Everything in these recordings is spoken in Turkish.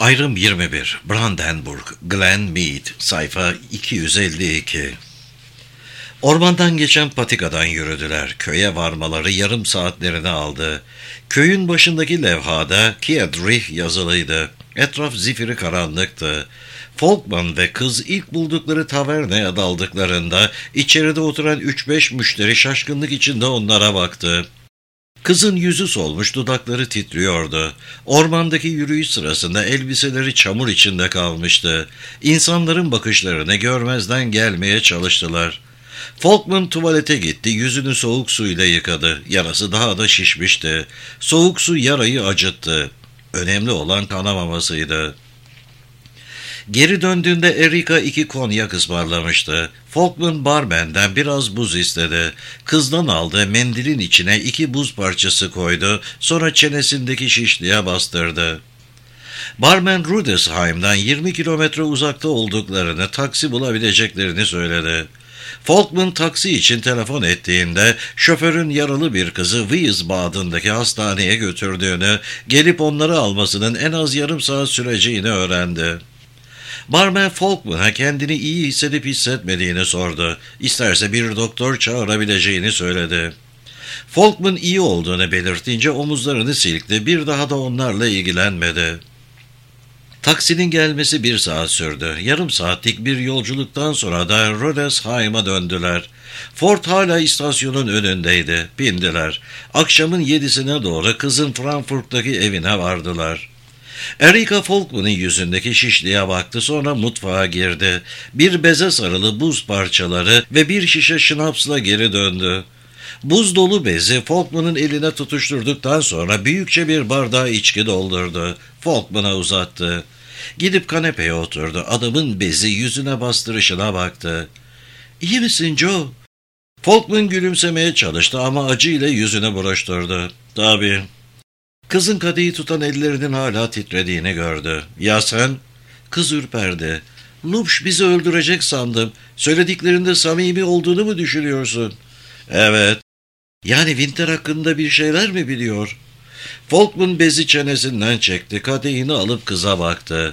Ayrım 21, Brandenburg, Glen Mead, sayfa 252. Ormandan geçen patikadan yürüdüler. Köye varmaları yarım saatlerini aldı. Köyün başındaki levhada Kiedrich yazılıydı. Etraf zifiri karanlıktı. Folkman ve kız ilk buldukları tavernaya daldıklarında içeride oturan 3-5 müşteri şaşkınlık içinde onlara baktı. Kızın yüzü solmuş, dudakları titriyordu. Ormandaki yürüyüş sırasında elbiseleri çamur içinde kalmıştı. İnsanların bakışlarını görmezden gelmeye çalıştılar. Folkman tuvalete gitti, yüzünü soğuk suyla yıkadı. Yarası daha da şişmişti. Soğuk su yarayı acıttı. Önemli olan kanamamasıydı. Geri döndüğünde Erika 2 konyak ısmarlamıştı. Folkman barmenden biraz buz istedi. Kızdan aldığı mendilin içine 2 buz parçası koydu, sonra çenesindeki şişliğe bastırdı. Barmen Rudesheim'dan 20 kilometre uzakta olduklarını, taksi bulabileceklerini söyledi. Folkman taksi için telefon ettiğinde şoförün yaralı bir kızı Wiesbaden'daki hastaneye götürdüğünü, gelip onları almasının en az yarım saat süreceğini öğrendi. Barmen Folkman'a kendini iyi hissedip hissetmediğini sordu. İsterse bir doktor çağırabileceğini söyledi. Folkman iyi olduğunu belirtince omuzlarını silkti, bir daha da onlarla ilgilenmedi. Taksinin gelmesi 1 saat sürdü. Yarım saatlik bir yolculuktan sonra da Rudesheim'a döndüler. Ford hala istasyonun önündeydi. Bindiler. Akşamın 7'sine doğru kızın Frankfurt'taki evine vardılar. Erika Folkman'ın yüzündeki şişliğe baktı, sonra mutfağa girdi. Bir beze sarılı buz parçaları ve bir şişe şınapsla geri döndü. Buz dolu bezi Folkman'ın eline tutuşturduktan sonra büyükçe bir bardağa içki doldurdu. Folkman'a uzattı. Gidip kanepeye oturdu. Adamın bezi yüzüne bastırışına baktı. "İyi misin Joe?" Folkman gülümsemeye çalıştı ama acıyla yüzüne buruşturdu. "Tabii." Kızın kadehi tutan ellerinin hala titrediğini gördü. "Ya sen?" Kız ürperdi. "Lubş bizi öldürecek sandım. Söylediklerinde samimi olduğunu mu düşünüyorsun?" "Evet." "Yani Winter hakkında bir şeyler mi biliyor?" Folkman bezi çenesinden çekti. Kadehini alıp kıza baktı.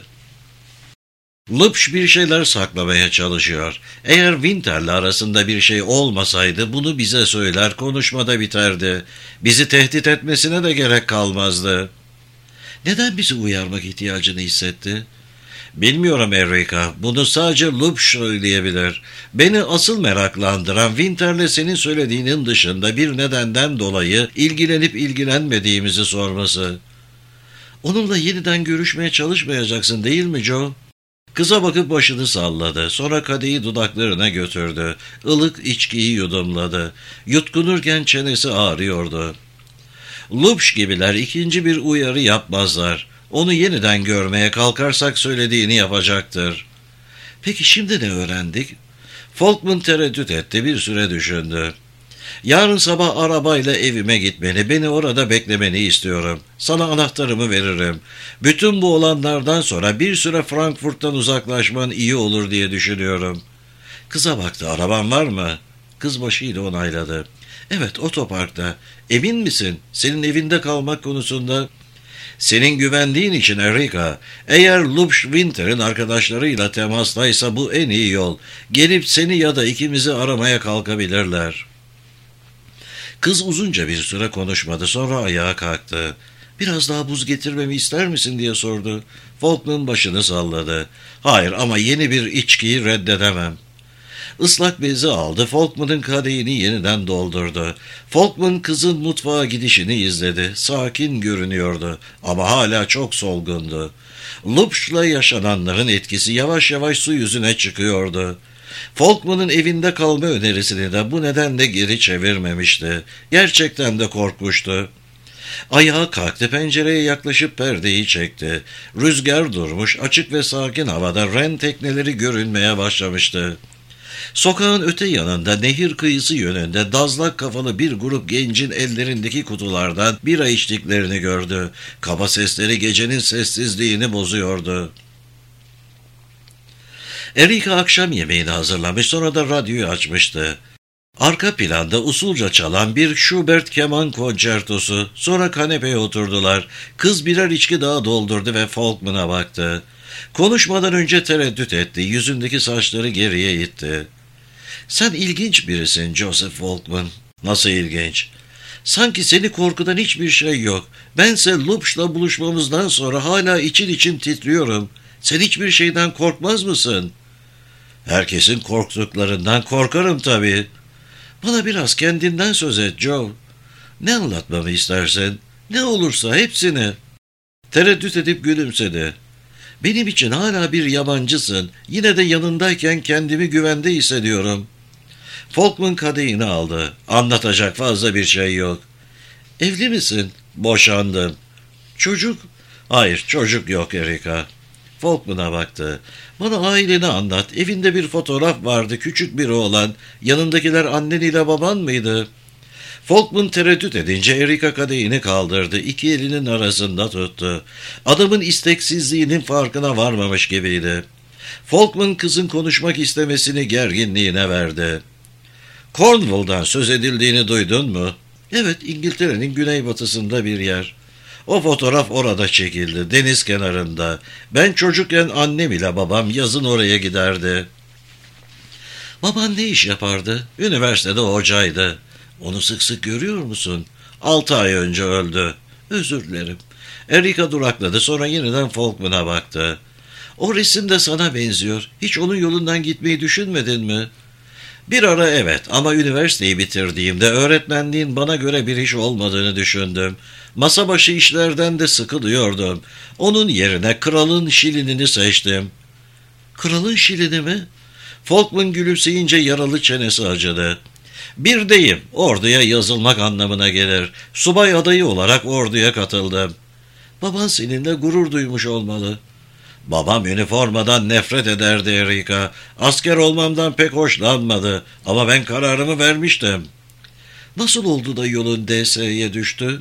"Lubş bir şeyler saklamaya çalışıyor. Eğer Winter'le arasında bir şey olmasaydı bunu bize söyler, konuşmada biterdi. Bizi tehdit etmesine de gerek kalmazdı." "Neden bizi uyarmak ihtiyacını hissetti?" "Bilmiyorum Erika. Bunu sadece Lubş söyleyebilir. Beni asıl meraklandıran Winter'le senin söylediğinin dışında bir nedenden dolayı ilgilenip ilgilenmediğimizi sorması." "Onunla yeniden görüşmeye çalışmayacaksın değil mi Joe?" Kıza bakıp başını salladı. Sonra kadehi dudaklarına götürdü. Ilık içkiyi yudumladı. Yutkunurken çenesi ağrıyordu. Lubş gibiler ikinci bir uyarı yapmazlar. Onu yeniden görmeye kalkarsak söylediğini yapacaktır. "Peki şimdi ne öğrendik?" Folkman tereddüt etti, bir süre düşündü. "Yarın sabah arabayla evime gitmeni, beni orada beklemeni istiyorum. Sana anahtarımı veririm. Bütün bu olanlardan sonra bir süre Frankfurt'tan uzaklaşman iyi olur diye düşünüyorum." Kıza baktı. "Araban var mı?" Kız başıyla onayladı. "Evet, otoparkta. Emin misin? Senin evinde kalmak konusunda..." "Senin güvenliğin için Erika. Eğer Lubş Winter'in arkadaşlarıyla temastaysa bu en iyi yol. Gelip seni ya da ikimizi aramaya kalkabilirler." Kız uzunca bir süre konuşmadı, sonra ayağa kalktı. "Biraz daha buz getirmemi ister misin?" diye sordu. Folkman başını salladı. "Hayır, ama yeni bir içkiyi reddedemem." Islak bezi aldı, Folkman'ın kadehini yeniden doldurdu. Folkman kızın mutfağa gidişini izledi. Sakin görünüyordu ama hala çok solgundu. Lubş'la yaşananların etkisi yavaş yavaş su yüzüne çıkıyordu. Folkman'ın evinde kalma önerisini de bu nedenle geri çevirmemişti. Gerçekten de korkmuştu. Ayağa kalktı, pencereye yaklaşıp perdeyi çekti. Rüzgar durmuş, açık ve sakin havada ren tekneleri görünmeye başlamıştı. Sokağın öte yanında nehir kıyısı yönünde dazlak kafalı bir grup gencin ellerindeki kutulardan bira içtiklerini gördü. Kaba sesleri gecenin sessizliğini bozuyordu. Erika akşam yemeğini hazırlamış, sonra da radyoyu açmıştı. Arka planda usulca çalan bir Schubert keman konçertosu. Sonra kanepeye oturdular. Kız birer içki daha doldurdu ve Folkman'a baktı. Konuşmadan önce tereddüt etti. Yüzündeki saçları geriye itti. Sen ilginç birisin Joseph Folkman. Nasıl ilginç? Sanki seni korkudan hiçbir şey yok. Bense Lupş'la buluşmamızdan sonra hala için için titriyorum. Sen hiçbir şeyden korkmaz mısın? Herkesin korktuklarından korkarım tabii. Bana biraz kendinden söz et Joe. Ne anlatmamı istersin? Ne olursa hepsini. Tereddüt edip gülümsedi. Benim için hala bir yabancısın. Yine de yanındayken kendimi güvende hissediyorum. Folkman kadehini aldı. Anlatacak fazla bir şey yok. Evli misin? Boşandım. Çocuk? Hayır, çocuk yok Erika. Folkman'a baktı. Bana aileni anlat. Evinde bir fotoğraf vardı, küçük bir oğlan. Yanındakiler annen ile baban mıydı? Folkman tereddüt edince Erika kadehini kaldırdı. İki elinin arasında tuttu. Adamın isteksizliğinin farkına varmamış gibiydi. Folkman kızın konuşmak istemesini gerginliğine verdi. Cornwall'dan söz edildiğini duydun mu? Evet, İngiltere'nin güneybatısında bir yer. O fotoğraf orada çekildi, deniz kenarında. Ben çocukken annem ile babam yazın oraya giderdi. Baban ne iş yapardı? Üniversitede hocaydı. Onu sık sık görüyor musun? 6 ay önce öldü. Özür dilerim. Erika durakladı, sonra yeniden Folkman'a baktı. O resim de sana benziyor. Hiç onun yolundan gitmeyi düşünmedin mi? Bir ara evet, ama üniversiteyi bitirdiğimde öğretmenliğin bana göre bir iş olmadığını düşündüm. Masa başı işlerden de sıkılıyordum. Onun yerine kralın şilinini seçtim. Kralın şilini mi? Folkman gülümseyince yaralı çenesi acıdı. Bir deyim, orduya yazılmak anlamına gelir. Subay adayı olarak orduya katıldım. Baban seninle gurur duymuş olmalı. Babam üniformadan nefret ederdi Erika. Asker olmamdan pek hoşlanmadı ama ben kararımı vermiştim. Nasıl oldu da yolun DS'ye düştü?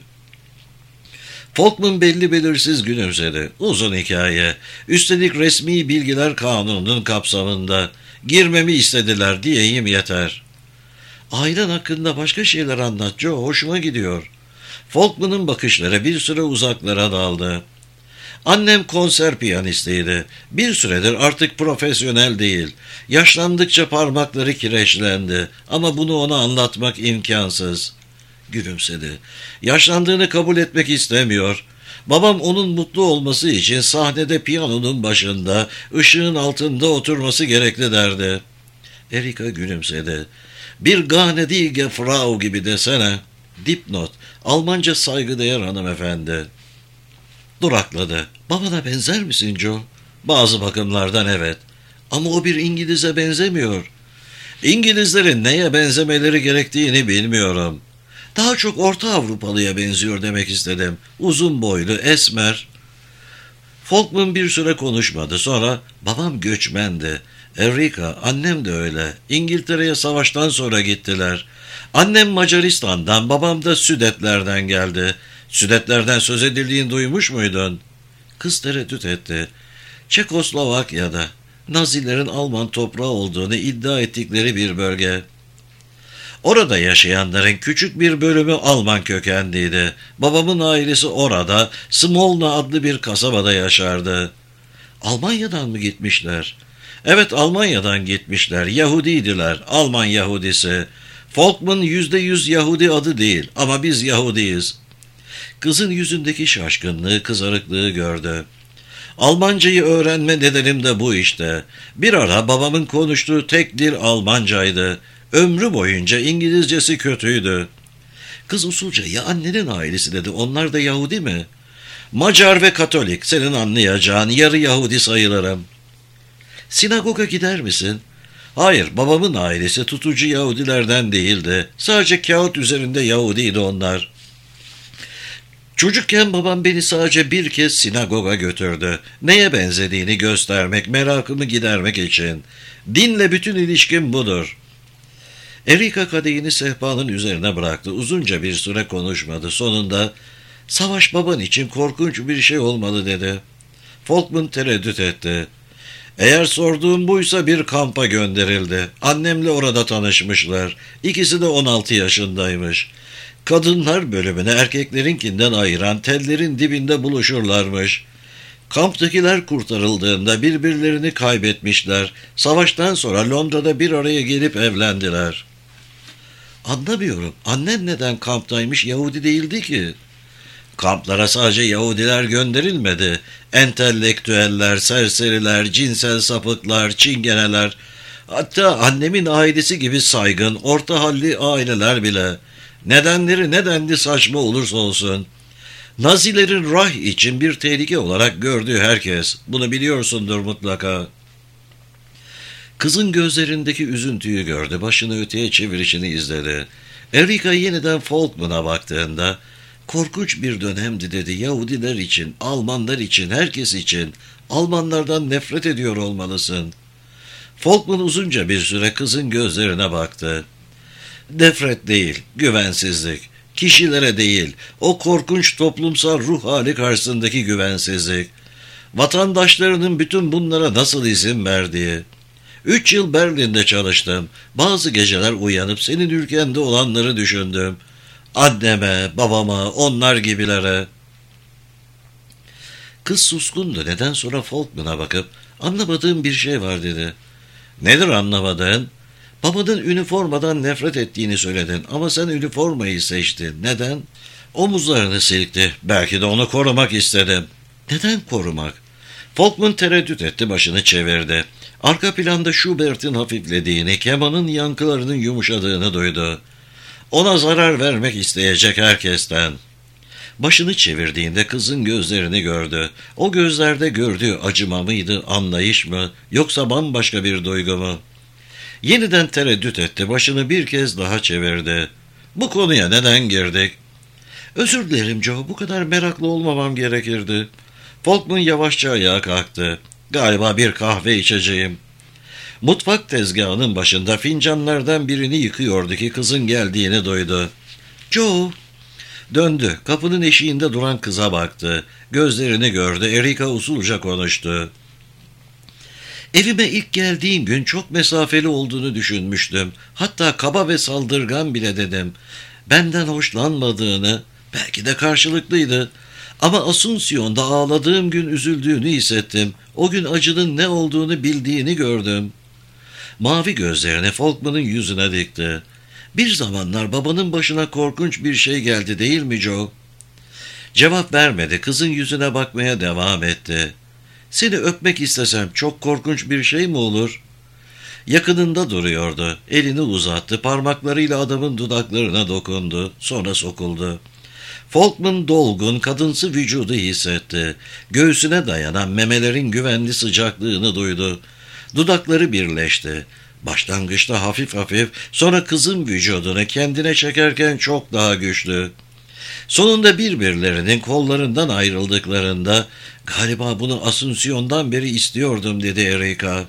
Folkman belli belirsiz gülümsedi. Uzun hikaye. Üstelik resmi bilgiler kanunun kapsamında. Girmemi istediler diyeyim yeter. Ailen hakkında başka şeyler anlat Joe, hoşuma gidiyor. Folkman'ın bakışları bir süre uzaklara daldı. Annem konser piyanistiydi. Bir süredir artık profesyonel değil. Yaşlandıkça parmakları kireçlendi. Ama bunu ona anlatmak imkansız. Gülümsedi. Yaşlandığını kabul etmek istemiyor. Babam onun mutlu olması için sahnede piyanonun başında, ışığın altında oturması gerekli derdi. Erika gülümsedi. Bir gnädige Frau gibi desene. Dipnot, Almanca saygıdeğer hanımefendi. Durakladı. Babana benzer misin Joe? Bazı bakımlardan evet. Ama o bir İngiliz'e benzemiyor. İngilizlerin neye benzemeleri gerektiğini bilmiyorum. Daha çok Orta Avrupalıya benziyor demek istedim. Uzun boylu, esmer. Folkman bir süre konuşmadı. Sonra babam göçmendi. Enrica, annem de öyle. İngiltere'ye savaştan sonra gittiler. Annem Macaristan'dan, babam da Südetlerden geldi. Südetlerden söz edildiğini duymuş muydun? Kız tereddüt etti. Çekoslovakya'da. Nazilerin Alman toprağı olduğunu iddia ettikleri bir bölge. Orada yaşayanların küçük bir bölümü Alman kökenliydi. Babamın ailesi orada, Smolna adlı bir kasabada yaşardı. Almanya'dan mı gitmişler? Evet, Almanya'dan gitmişler. Yahudiydiler, Alman Yahudisi. Folkman %100 Yahudi adı değil ama biz Yahudiyiz. Kızın yüzündeki şaşkınlığı, kızarıklığı gördü. Almancayı öğrenme nedenim de bu işte. Bir ara babamın konuştuğu tek dil Almancaydı. Ömrü boyunca İngilizcesi kötüydü. Kız usulca ya annenin ailesi dedi, onlar da Yahudi mi? Macar ve Katolik, senin anlayacağın, yarı Yahudi sayılırım. Sinagoga gider misin? Hayır, babamın ailesi tutucu Yahudilerden değildi. Sadece kağıt üzerinde Yahudiydi onlar. Çocukken babam beni sadece bir kez sinagoga götürdü. Neye benzediğini göstermek, merakımı gidermek için. Dinle bütün ilişkim budur. Erika kadehini sehpanın üzerine bıraktı. Uzunca bir süre konuşmadı. Sonunda, savaş baban için korkunç bir şey olmalı dedi. Folkman tereddüt etti. Eğer sorduğum buysa bir kampa gönderildi. Annemle orada tanışmışlar. İkisi de 16 yaşındaymış. Kadınlar bölümüne erkeklerinkinden ayıran tellerin dibinde buluşurlarmış. Kamptakiler kurtarıldığında birbirlerini kaybetmişler. Savaştan sonra Londra'da bir araya gelip evlendiler. Anlamıyorum. Annen neden kamptaymış, Yahudi değildi ki? Kamplara sadece Yahudiler gönderilmedi. Entelektüeller, serseriler, cinsel sapıklar, çingeneler, hatta annemin ailesi gibi saygın, orta halli aileler bile. Nedenli saçma olursa olsun. Nazilerin Rah için bir tehlike olarak gördüğü herkes. Bunu biliyorsundur mutlaka. Kızın gözlerindeki üzüntüyü gördü. Başını öteye çevirişini izledi. Erika yeniden Folkman'a baktığında, korkunç bir dönemdi dedi. Yahudiler için, Almanlar için, herkes için. Almanlardan nefret ediyor olmalısın. Folkman uzunca bir süre kızın gözlerine baktı. Nefret değil, güvensizlik. Kişilere değil, o korkunç toplumsal ruh hali karşısındaki güvensizlik. Vatandaşlarının bütün bunlara nasıl izin verdiği. 3 yıl Berlin'de çalıştım. Bazı geceler uyanıp senin ülkende olanları düşündüm. Anneme, babama, onlar gibilere. Kız suskundu. Neden sonra Folkman'a bakıp anlamadığım bir şey var dedi. Nedir anlamadığın? Babanın üniformadan nefret ettiğini söyledin ama sen üniformayı seçtin. Neden? Omuzlarını silkti. Belki de onu korumak istedim. Neden korumak? Folkman tereddüt etti, başını çevirdi. Arka planda Schubert'in hafiflediğini, kemanın yankılarının yumuşadığını duydu. Ona zarar vermek isteyecek herkesten. Başını çevirdiğinde kızın gözlerini gördü. O gözlerde gördüğü acıma mıydı, anlayış mı, yoksa bambaşka bir duygu mu? Yeniden tereddüt etti, başını bir kez daha çevirdi. Bu konuya neden girdik? Özür dilerim Joe, bu kadar meraklı olmamam gerekirdi. Folkman yavaşça ayağa kalktı. Galiba bir kahve içeceğim. Mutfak tezgahının başında fincanlardan birini yıkıyordu ki kızın geldiğini duydu. Joe! Döndü. Kapının eşiğinde duran kıza baktı. Gözlerini gördü. Erika usulca konuştu. Evime ilk geldiğin gün çok mesafeli olduğunu düşünmüştüm. Hatta kaba ve saldırgan bile dedim. Benden hoşlanmadığını, belki de karşılıklıydı. Ama Asunción'da ağladığım gün üzüldüğünü hissettim. O gün acının ne olduğunu bildiğini gördüm. Mavi gözlerini Folkman'ın yüzüne dikti. Bir zamanlar babanın başına korkunç bir şey geldi değil mi Joe? Cevap vermedi. Kızın yüzüne bakmaya devam etti. Seni öpmek istesem çok korkunç bir şey mi olur? Yakınında duruyordu. Elini uzattı. Parmaklarıyla adamın dudaklarına dokundu. Sonra sokuldu. Folkman dolgun, kadınsı vücudu hissetti. Göğsüne dayanan memelerin güvenli sıcaklığını duydu. Dudakları birleşti. Başlangıçta hafif hafif, sonra kızın vücudunu kendine çekerken çok daha güçlü. Sonunda birbirlerinin kollarından ayrıldıklarında, galiba bunu Asunción'dan beri istiyordum dedi Erika.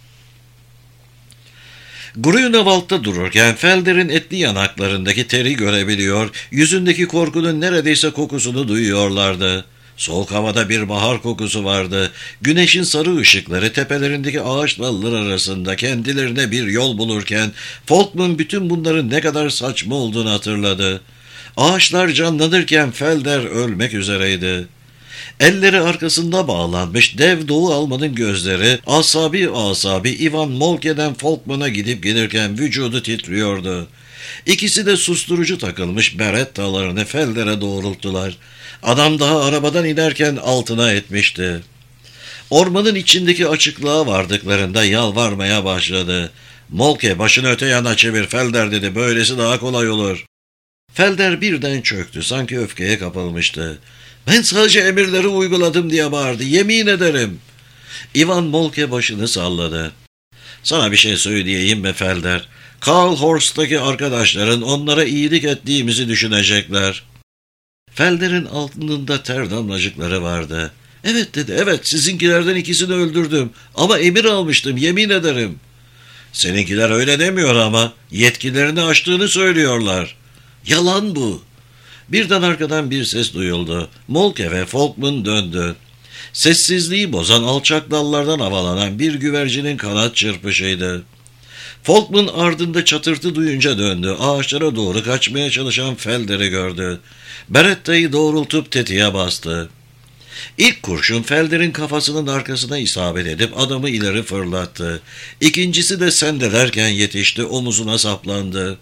Grünewald'da dururken Felder'in etli yanaklarındaki teri görebiliyor, yüzündeki korkunun neredeyse kokusunu duyuyorlardı. Soğuk havada bir bahar kokusu vardı. Güneşin sarı ışıkları tepelerindeki ağaç dalları arasında kendilerine bir yol bulurken Folkman bütün bunların ne kadar saçma olduğunu hatırladı. Ağaçlar canlanırken Felder ölmek üzereydi. Elleri arkasında bağlanmış dev Doğu Alman'ın gözleri asabi Ivan Moltke'den Folkman'a gidip gelirken vücudu titriyordu. İkisi de susturucu takılmış berettalarını Felder'e doğrulttular. Adam daha arabadan inerken altına etmişti. Ormanın içindeki açıklığa vardıklarında yalvarmaya başladı. Moltke başını öte yana çevir Felder dedi, böylesi daha kolay olur. Felder birden çöktü, sanki öfkeye kapılmıştı. Ben sadece emirleri uyguladım diye bağırdı, yemin ederim. Ivan Moltke başını salladı. Sana bir şey söyleyeyim mi Felder? Karl Horst'taki arkadaşların onlara iyilik ettiğimizi düşünecekler. Felder'in alnında ter damlacıkları vardı. Evet dedi, evet sizinkilerden ikisini öldürdüm ama emir almıştım, yemin ederim. Seninkiler öyle demiyor ama yetkilerini aştığını söylüyorlar. Yalan bu. Birden arkadan bir ses duyuldu. Moltke ve Folkman döndü. Sessizliği bozan alçak dallardan havalanan bir güvercinin kanat çırpışıydı. Folkman ardında çatırtı duyunca döndü. Ağaçlara doğru kaçmaya çalışan Felder'i gördü. Beretta'yı doğrultup tetiğe bastı. İlk kurşun Felder'in kafasının arkasına isabet edip adamı ileri fırlattı. İkincisi de sendelerken yetişti, omuzuna saplandı.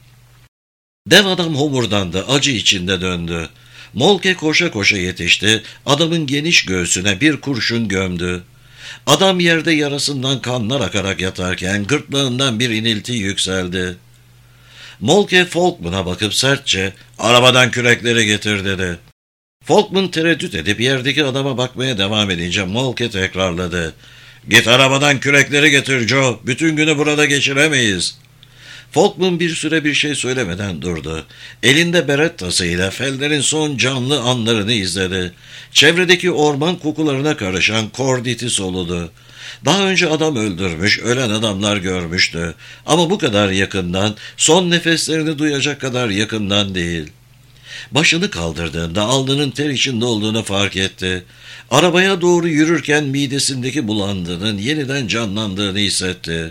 Dev adam homurdandı, acı içinde döndü. Molke koşa koşa yetişti, adamın geniş göğsüne bir kurşun gömdü. Adam yerde yarasından kanlar akarak yatarken gırtlağından bir inilti yükseldi. Molke Folkman'a bakıp sertçe "Arabadan kürekleri getir" dedi. Folkman tereddüt edip yerdeki adama bakmaya devam edince Molke tekrarladı. "Git arabadan kürekleri getir Joe, bütün günü burada geçiremeyiz." Folkman bir süre bir şey söylemeden durdu. Elinde berettasıyla Felder'in son canlı anlarını izledi. Çevredeki orman kokularına karışan korditi soludu. Daha önce adam öldürmüş, ölen adamlar görmüştü. Ama bu kadar yakından, son nefeslerini duyacak kadar yakından değil. Başını kaldırdığında alnının ter içinde olduğunu fark etti. Arabaya doğru yürürken midesindeki bulandığının yeniden canlandığını hissetti.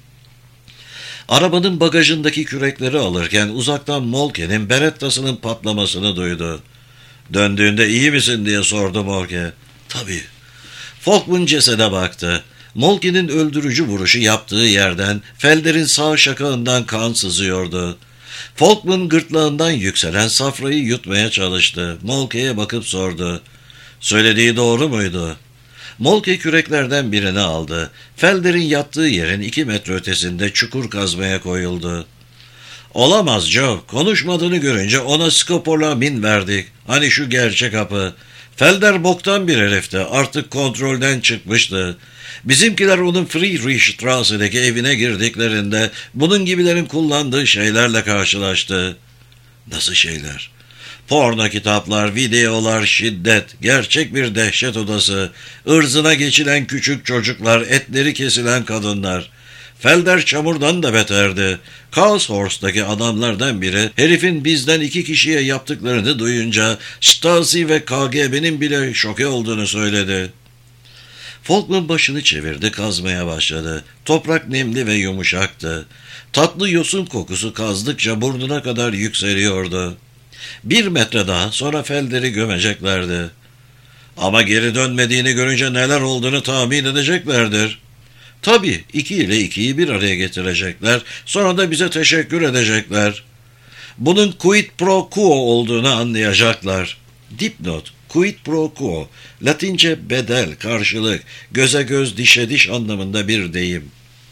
Arabanın bagajındaki kürekleri alırken uzaktan Molke'nin berettasının patlamasını duydu. "Döndüğünde iyi misin?" diye sordu Molke. "Tabii." Folkman cesede baktı. Molke'nin öldürücü vuruşu yaptığı yerden Felder'in sağ şakağından kan sızıyordu. Folkman gırtlağından yükselen safrayı yutmaya çalıştı. Molke'ye bakıp sordu. "Söylediği doğru muydu?" Molke küreklerden birini aldı. Felder'in yattığı yerin 2 metre ötesinde çukur kazmaya koyuldu. "Olamaz Joe. Konuşmadığını görünce ona skopolamin verdik. Hani şu gerçek hapı. Felder boktan bir herifti. Artık kontrolden çıkmıştı. Bizimkiler onun Friedrichstrasse'deki evine girdiklerinde bunun gibilerin kullandığı şeylerle karşılaştı." "Nasıl şeyler?" "Porno kitaplar, videolar, şiddet, gerçek bir dehşet odası, ırzına geçilen küçük çocuklar, etleri kesilen kadınlar. Felder çamurdan da beterdi. Karlshorst'taki adamlardan biri herifin bizden 2 kişiye yaptıklarını duyunca Stasi ve KGB'nin bile şoke olduğunu söyledi." Folkman başını çevirdi, kazmaya başladı. Toprak nemli ve yumuşaktı. Tatlı yosun kokusu kazdıkça burnuna kadar yükseliyordu. 1 metre daha sonra Felder'i gömeceklerdi. Ama geri dönmediğini görünce neler olduğunu tahmin edeceklerdir. Tabii 2 ile 2'yi bir araya getirecekler, sonra da bize teşekkür edecekler. Bunun quid pro quo olduğunu anlayacaklar. Dipnot: quid pro quo, Latince bedel, karşılık, göze göz, dişe diş anlamında bir deyim.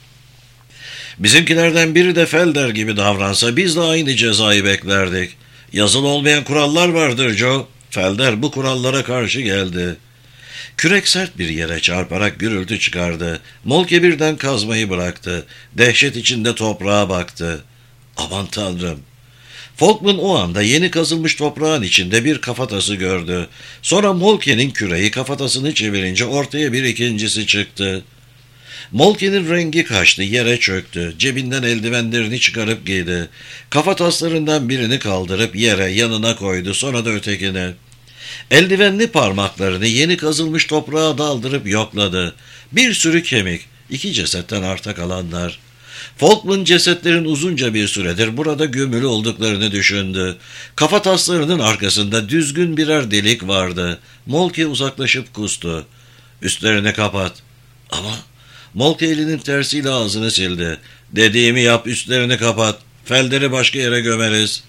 Bizimkilerden biri de Felder gibi davransa biz de aynı cezayı beklerdik. Yazılı olmayan kurallar vardır Joe. Felder bu kurallara karşı geldi. Kürek sert bir yere çarparak gürültü çıkardı. Molke birden kazmayı bıraktı. Dehşet içinde toprağa baktı. Aman tanrım! Folkman o anda yeni kazılmış toprağın içinde bir kafatası gördü. Sonra Molke'nin küreği kafatasını çevirince ortaya bir ikincisi çıktı. Molke'nin rengi kaçtı, yere çöktü. Cebinden eldivenlerini çıkarıp giydi. Kafataslarından birini kaldırıp yere, yanına koydu, sonra da ötekini. Eldivenli parmaklarını yeni kazılmış toprağa daldırıp yokladı. Bir sürü kemik, 2 cesetten arta kalanlar. Folkman cesetlerin uzunca bir süredir burada gömülü olduklarını düşündü. Kafataslarının arkasında düzgün birer delik vardı. Molke uzaklaşıp kustu. "Üstlerini kapat." Ama Molke elinin tersiyle ağzını sildi. "Dediğimi yap, üstlerini kapat. Felder'i başka yere gömeriz."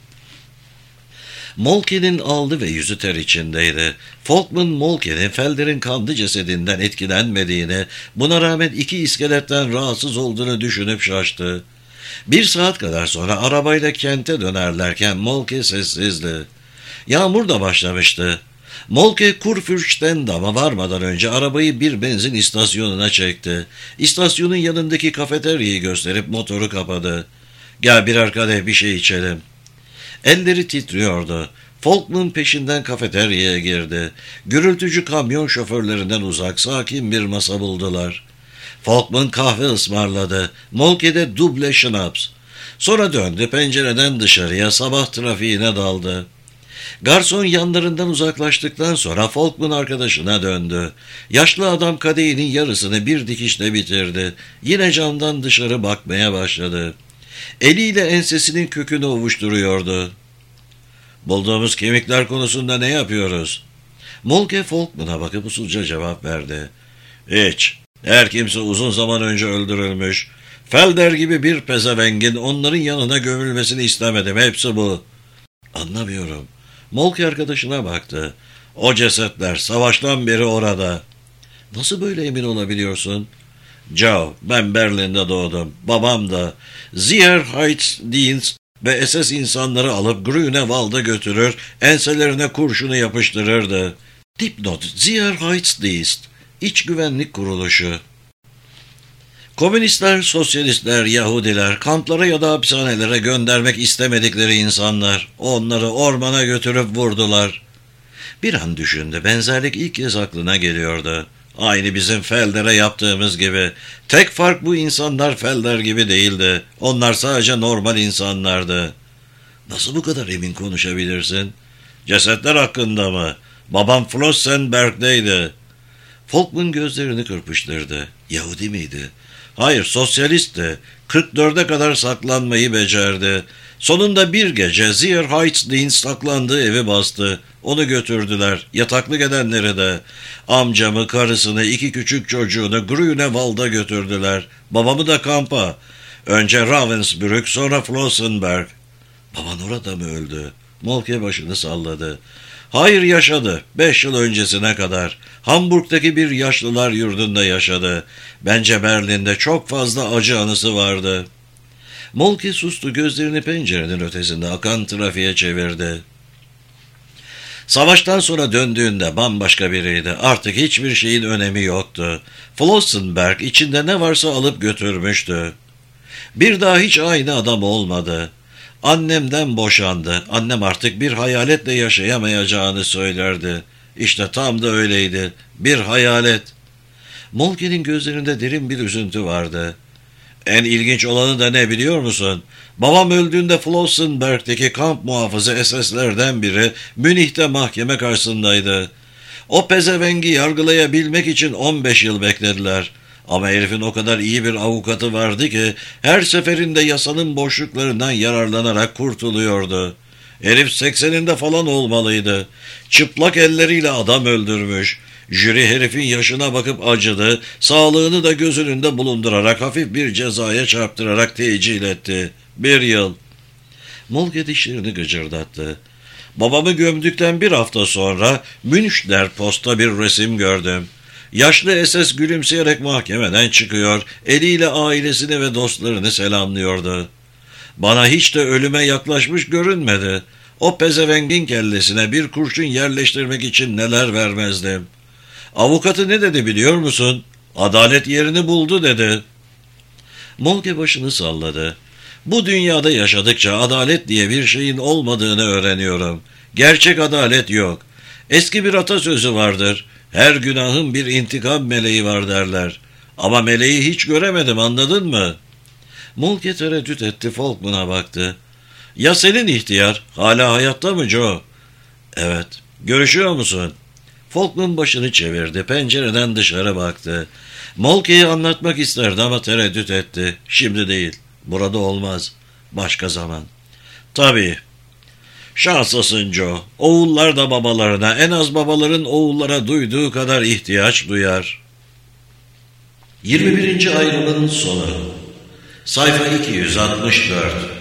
Molke'nin alnı ve yüzü ter içindeydi. Folkman, Molke'nin Felder'in kanlı cesedinden etkilenmediğini, buna rağmen 2 iskeletten rahatsız olduğunu düşünüp şaştı. 1 saat kadar sonra arabayla kente dönerlerken Molke sessizdi. Yağmur da başlamıştı. Molke Kurfürstendamm'a varmadan önce arabayı bir benzin istasyonuna çekti. İstasyonun yanındaki kafeteryayı gösterip motoru kapadı. "Gel birer kadeh bir şey içelim." Elleri titriyordu. Folkman peşinden kafeteryaya girdi. Gürültücü kamyon şoförlerinden uzak, sakin bir masa buldular. Folkman kahve ısmarladı. Molke de duble şınaps. Sonra döndü, pencereden dışarıya, sabah trafiğine daldı. Garson yanlarından uzaklaştıktan sonra Falkman arkadaşına döndü. Yaşlı adam kadehinin yarısını bir dikişle bitirdi. Yine camdan dışarı bakmaya başladı. Eliyle ensesinin kökünü ovuşturuyordu. "Bulduğumuz kemikler konusunda ne yapıyoruz?" Molke Falkman'a bakıp usulca cevap verdi. "Hiç. Her kimse uzun zaman önce öldürülmüş. Felder gibi bir pezevengin onların yanına gömülmesini istemedim. Hepsi bu." "Anlamıyorum." Molke arkadaşına baktı. "O cesetler savaştan beri orada." "Nasıl böyle emin olabiliyorsun?" "Joe, ben Berlin'de doğdum. Babam da Sicherheitsdienst ve SS insanları alıp Grünewald'a götürür, enselerine kurşunu yapıştırırdı." Dipnot: Sicherheitsdienst, İç Güvenlik Kuruluşu. Komünistler, sosyalistler, Yahudiler, kamplara ya da hapishanelere göndermek istemedikleri insanlar. Onları ormana götürüp vurdular. Bir an düşündü. Benzerlik ilk kez aklına geliyordu. Aynı bizim Felder'e yaptığımız gibi. Tek fark bu insanlar Felder gibi değildi. Onlar sadece normal insanlardı. "Nasıl bu kadar emin konuşabilirsin?" "Cesetler hakkında mı? Babam Flossenberg'deydi." Falkman gözlerini kırpıştırdı. "Yahudi miydi?" "Hayır, sosyalistti. 44'e kadar saklanmayı becerdi. Sonunda bir gece Sicherheitsdienst saklandığı evi bastı. Onu götürdüler. Yataklık edenleri de. Amcamı, karısını, 2 küçük çocuğunu Grünewald'a götürdüler. Babamı da kampa. Önce Ravensbrück, sonra Flossenberg." "Baban orada mı öldü?" Molke başını salladı. "Hayır, yaşadı. 5 yıl öncesine kadar. Hamburg'daki bir yaşlılar yurdunda yaşadı. Bence Berlin'de çok fazla acı anısı vardı." Molke sustu, gözlerini pencerenin ötesinde akan trafiğe çevirdi. Savaştan sonra döndüğünde bambaşka biriydi. Artık hiçbir şeyin önemi yoktu. Flossenberg içinde ne varsa alıp götürmüştü. Bir daha hiç aynı adam olmadı. Annemden boşandı. Annem artık bir hayaletle yaşayamayacağını söylerdi. İşte tam da öyleydi. Bir hayalet. Molke'nin gözlerinde derin bir üzüntü vardı. "En ilginç olanı da ne biliyor musun? Babam öldüğünde Flossenberg'deki kamp muhafızı SS'lerden biri Münih'te mahkeme karşısındaydı. O pezevengi yargılayabilmek için 15 yıl beklediler. Ama herifin o kadar iyi bir avukatı vardı ki her seferinde yasanın boşluklarından yararlanarak kurtuluyordu. Herif 80'inde falan olmalıydı. Çıplak elleriyle adam öldürmüş. Jüri herifin yaşına bakıp acıdı, sağlığını da göz önünde bulundurarak hafif bir cezaya çarptırarak tecil etti. 1 yıl. Molke dişlerini gıcırdattı. "Babamı gömdükten 1 hafta sonra Münchner Post'ta bir resim gördüm. Yaşlı SS gülümseyerek mahkemeden çıkıyor, eliyle ailesini ve dostlarını selamlıyordu. Bana hiç de ölüme yaklaşmış görünmedi. O pezevengin kellesine bir kurşun yerleştirmek için neler vermezdim. Avukatı ne dedi biliyor musun? Adalet yerini buldu dedi." Molke başını salladı. "Bu dünyada yaşadıkça adalet diye bir şeyin olmadığını öğreniyorum. Gerçek adalet yok. Eski bir atasözü vardır. Her günahın bir intikam meleği var derler. Ama meleği hiç göremedim, anladın mı?" Molke tereddüt etti, Falkman'a baktı. "Ya senin ihtiyar? Hala hayatta mı Joe?" "Evet. Görüşüyor musun?" Falkman başını çevirdi. Pencereden dışarı baktı. Molke'yi anlatmak isterdi ama tereddüt etti. "Şimdi değil. Burada olmaz. Başka zaman." "Tabii. Şanslısın Joe. Oğullar da babalarına, en az babaların oğullara duyduğu kadar ihtiyaç duyar." 21. ayrımın sonu. Sayfa 264.